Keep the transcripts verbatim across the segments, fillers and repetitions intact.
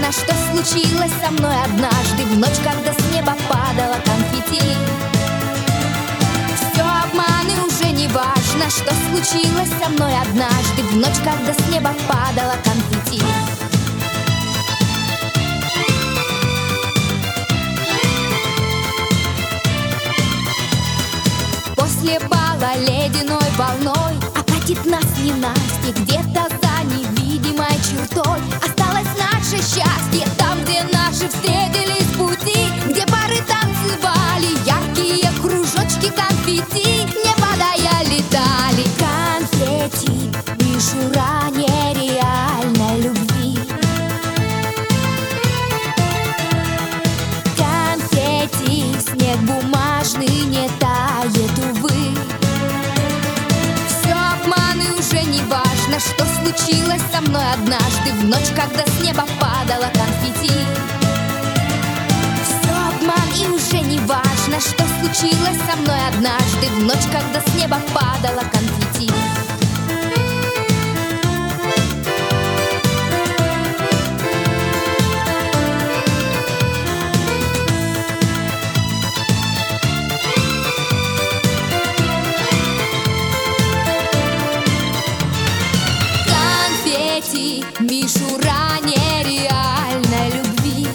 важно, что случилось со мной однажды, в ночь, когда с неба падала конфетти. Все обманы, уже не важно, что случилось со мной однажды, в ночь, когда с неба падала конфетти. После бала ледяной волной окатит нас ненастье, где-то за невидимой чертой осталось наше счастье. Там, где наши встретились пути, где пары танцевали, яркие кружочки конфетти не падая летали. Конфетти, мишура нереальной любви. Конфетти, снег бумажный не тает, увы. Все обманы, уже не важно, что случилось со мной однажды, в ночь, когда с неба падала конфетти. Все обман, и уже не важно, что случилось со мной однажды, в ночь, когда с неба падала конфетти. Мишура нереальной любви.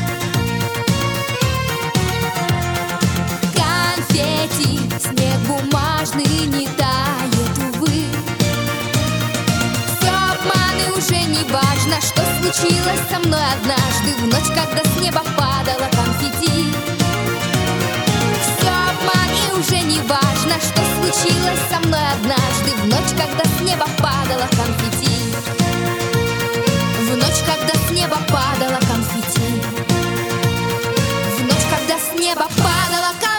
Конфетти, снег бумажный не тает, увы. Все обманы, уже не важно, что случилось со мной однажды, в ночь, когда с неба падала конфетти. Все обман, и уже не важно, что случилось со мной однажды, в ночь, когда с неба падала конфетти. В ночь, когда с неба падала конфетти. В ночь, когда с неба падала конфетти.